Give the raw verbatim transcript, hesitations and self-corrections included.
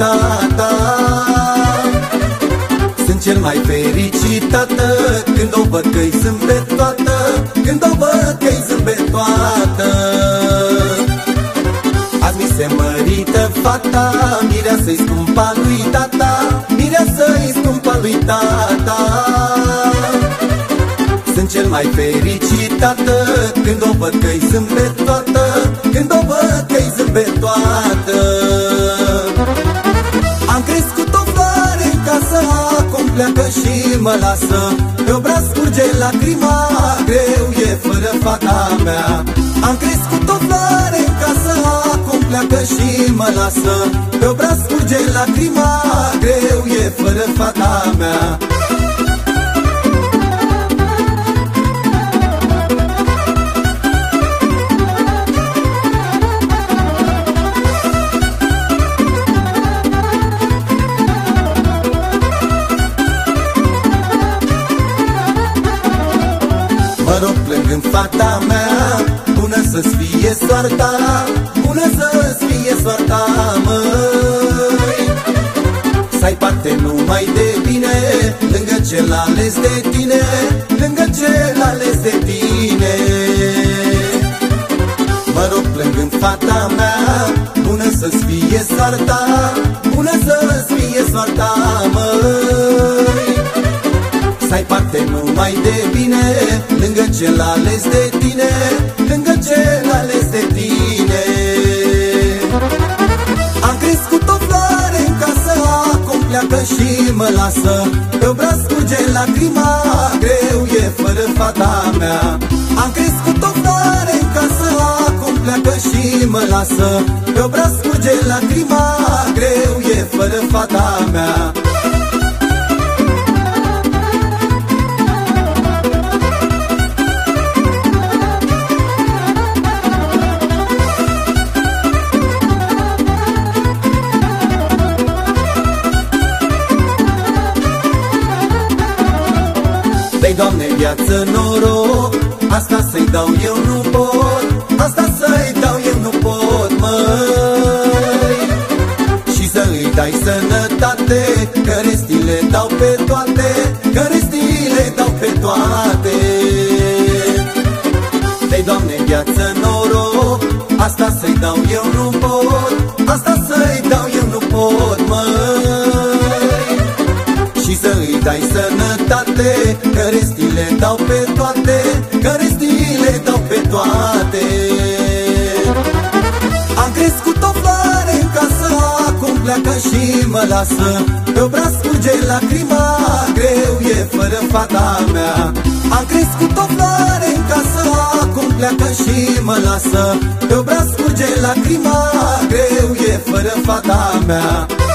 tata. Sunt cel mai fericit tată când o văd că-i zâmbet toată, când o văd că-i zâmbet toată. Azi mi se mărită fata, mireasă-i scumpa lui tata, mireasă-i scumpa lui tata. Sunt cel mai fericit tată când o văd că-i zâmbet toată, când o văd că-i zâmbet toată. Am crescut o floare în casă, acum pleacă și mă lasă. Pe obraz curge lacrima, greu e fără fata mea. Am crescut o floare în casă, acum pleacă și mă lasă. Pe obraz curge lacrima, greu e fără fata mea. Mă rog plângând fata mea, bună să-ți fie soarta, bună să-ți fie soarta, măi. Să ai parte numai de bine, lângă cel ales de tine, lângă cel ales de tine. Mă rog plângând fata mea, bună să-ți fie soarta, bună să-ți fie soarta, măi. Să ai parte numai de bine, lângă cel ales de tine, lângă cel ales de tine. Am crescut o floare în casă, acum pleacă și mă lasă. Pe obraz curge lacrima, greu e fără fata mea. Am crescut o floare în casă, acum pleacă și mă lasă. Pe obraz curge lacrima, greu e fără fata mea. Dă-i, Doamne, viață, noroc, asta să-i dau eu nu pot, asta să-i dau eu nu pot, măi. Și să-i dai sănătate, că restile dau pe toate, că restile dau pe toate. Dă-i, Doamne, viață, noroc, asta să-i dau eu nu pot, asta să-i dau eu nu pot, măi. Și să-i dai sănătate, că restile dau pe toate, că restile dau pe toate. Am crescut o floare în casă, acum pleacă și mă lasă. Pe obraz curge lacrima, greu e fără fata mea. Am crescut o floare în casă, acum pleacă și mă lasă. Pe obraz curge lacrima, greu e fără fata mea.